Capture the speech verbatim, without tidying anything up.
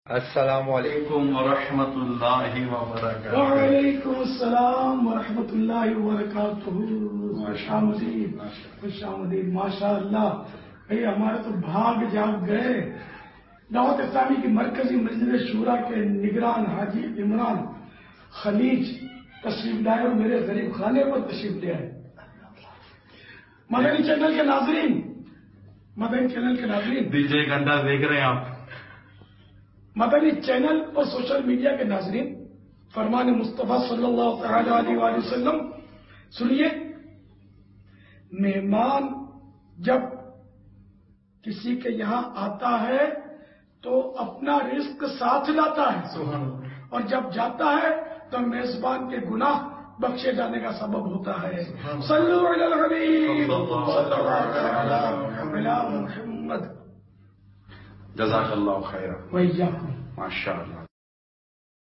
السلام علیکم ورحمۃ اللہ وبرکاتہ۔ وعلیکم السلام ورحمۃ اللہ وبرکاتہ۔ خوش آمدید، خوش آمدید، ماشاء اللہ۔ بھائی ہمارے تو بھاگ جاگ گئے۔ دعوت اسلامی کی مرکزی مجلس شورا کے نگران حاجی عمران خلیج تشریف لائے اور میرے غریب خانے پر تشریف لے آئے۔ مدنی چینل کے ناظرین، مدنی چینل کے ناظرین، دیجیے ایک انداز دیکھ رہے ہیں آپ۔ مدنی چینل اور سوشل میڈیا کے ناظرین، فرمان مصطفیٰ صلی اللہ تعالی علیہ وآلہ وسلم سنیے، مہمان جب کسی کے یہاں آتا ہے تو اپنا رزق ساتھ لاتا ہے، اور جب جاتا ہے تو میزبان کے گناہ بخشے جانے کا سبب ہوتا ہے۔ صلو علی الحبیب صلی اللہ علی محمد۔ جزاک اللہ خیر۔ وإياكم۔ ماشاء اللہ۔